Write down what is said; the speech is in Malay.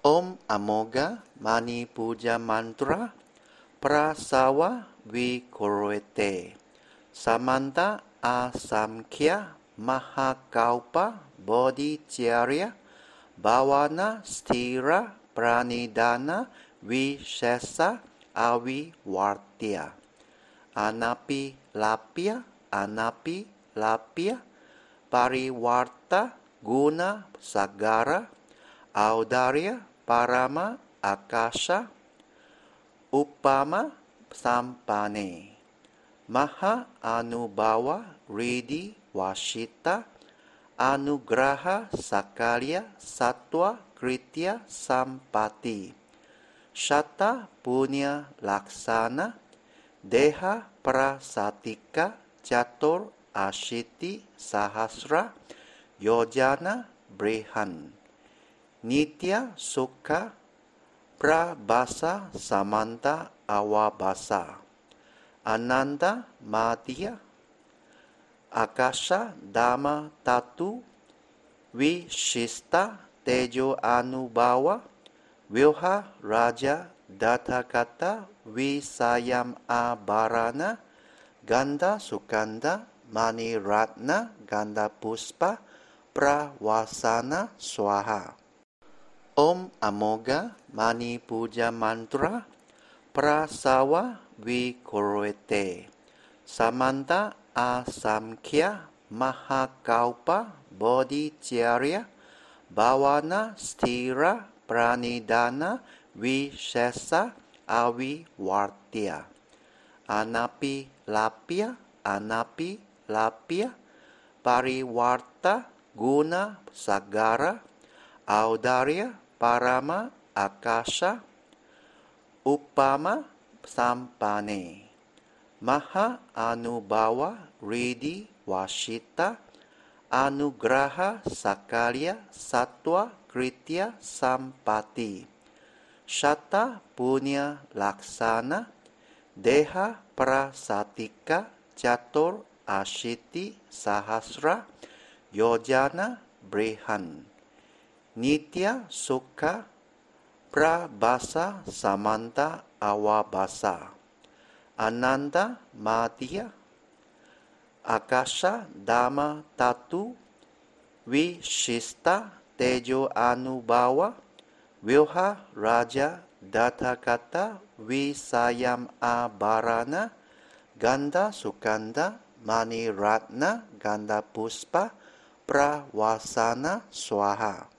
Om Amoga Mani Puja Mantra Prasawa Vikurete Samanta Asamkhya Mahakaupa Bodhicharya Bhavana Stira Pranidhana Vishesa Avivartya Anapi Lapya Parivarta Guna Sagara Audarya Parama Akasha Upama Sampane Maha Anubhava Riddhi Vashita Anugraha Sakalya Sattva Kritya Sampati Shata Punya Laksana Deha Prasatika Chatur Ashiti Sahasra Yojana Brihan Nitya Sukha Prabhasa Samanta Awabhasa Ananda Madhya Akasha Dhamma Tatu Vishista Tejo Anubhava Vyoha Raja Datakata Visayam Abharana Ganda Sukanda Mani Ratna Ganda Puspa Prawasana Swaha Om Amoga Mani Puja Mantra Prasawa Vikurete Samanta Asamkhya Mahakaupa Bodhicharya Bhavana Stira Pranidhana Vishesa Avivartya Anapi Lapya Parivarta Guna Sagara Audarya Parama Akasha Upama Sampane Maha Anubhava Riddhi Vashita Anugraha Sakalya Sattva Kritya Sampati Shata Punya Laksana Deha Prasatika Chatur Ashiti Sahasra Yojana Brihan Nitya Sukha Prabhasa Samanta Awabhasa Ananda Madhya Akasha Dhamma Tatu Vishista Tejo Anubhava Vyoha Raja Datakata Visayam Abharana Ganda Sukanda Mani Ratna Ganda Puspa Prawasana Swaha